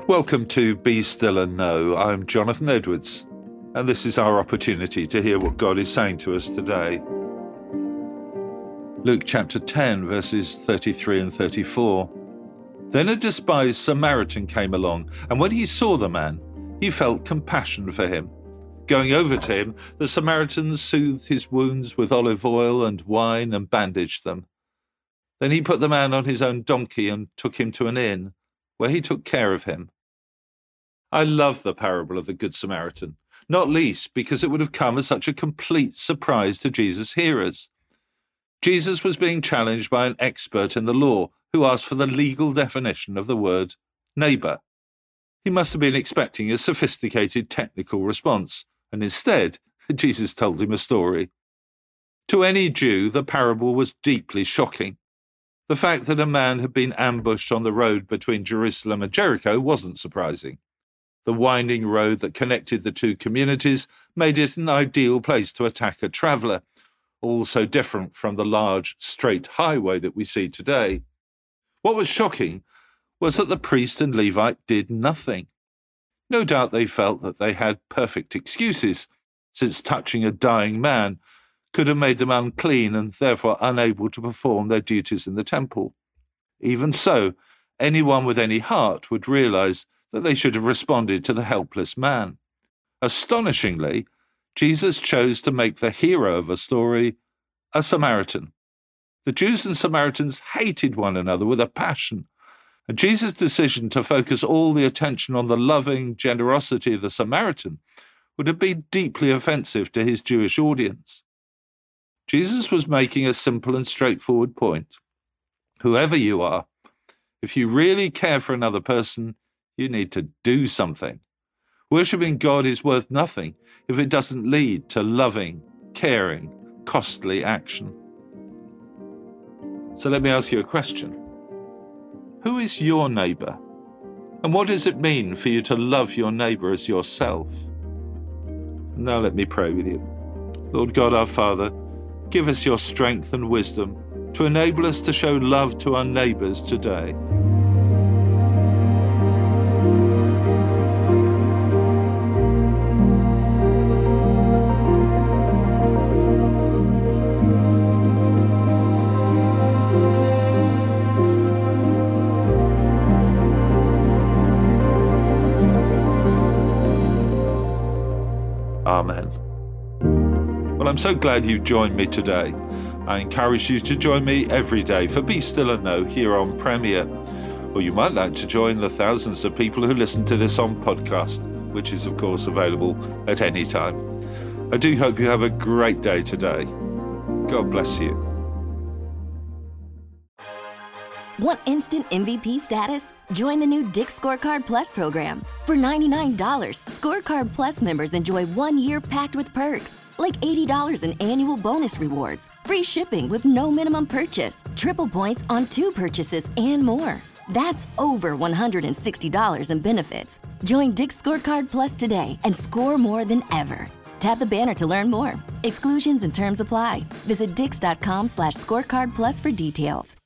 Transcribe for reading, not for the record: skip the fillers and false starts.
Welcome to Be Still and Know. I'm Jonathan Edwards, and this is our opportunity to hear what God is saying to us today. Luke chapter 10, verses 33 and 34. Then a despised Samaritan came along, and when he saw the man, he felt compassion for him. Going over to him, the Samaritan soothed his wounds with olive oil and wine and bandaged them. Then he put the man on his own donkey and took him to an inn, where he took care of him. I love the parable of the Good Samaritan, not least because it would have come as such a complete surprise to Jesus' hearers. Jesus was being challenged by an expert in the law who asked for the legal definition of the word neighbour. He must have been expecting a sophisticated technical response, and instead, Jesus told him a story. To any Jew, the parable was deeply shocking. The fact that a man had been ambushed on the road between Jerusalem and Jericho wasn't surprising. The winding road that connected the two communities made it an ideal place to attack a traveller, all so different from the large, straight highway that we see today. What was shocking was that the priest and Levite did nothing. No doubt they felt that they had perfect excuses, since touching a dying man could have made them unclean and therefore unable to perform their duties in the temple. Even so, anyone with any heart would realize that they should have responded to the helpless man. Astonishingly, Jesus chose to make the hero of a story a Samaritan. The Jews and Samaritans hated one another with a passion, and Jesus' decision to focus all the attention on the loving generosity of the Samaritan would have been deeply offensive to his Jewish audience. Jesus was making a simple and straightforward point. Whoever you are, if you really care for another person, you need to do something. Worshipping God is worth nothing if it doesn't lead to loving, caring, costly action. So let me ask you a question. Who is your neighbour? And what does it mean for you to love your neighbour as yourself? Now let me pray with you. Lord God our Father, give us your strength and wisdom to enable us to show love to our neighbours today. Amen. Well, I'm so glad you've joined me today. I encourage you to join me every day for Be Still and Know here on Premier. Or you might like to join the thousands of people who listen to this on podcast, which is of course available at any time. I do hope you have a great day today. God bless you. Want instant MVP status? Join the new Dick's Scorecard Plus program. For $99, Scorecard Plus members enjoy 1 year packed with perks, like $80 in annual bonus rewards, free shipping with no minimum purchase, triple points on 2 purchases, and more. That's over $160 in benefits. Join Dick's Scorecard Plus today and score more than ever. Tap the banner to learn more. Exclusions and terms apply. Visit dix.com/scorecardplus for details.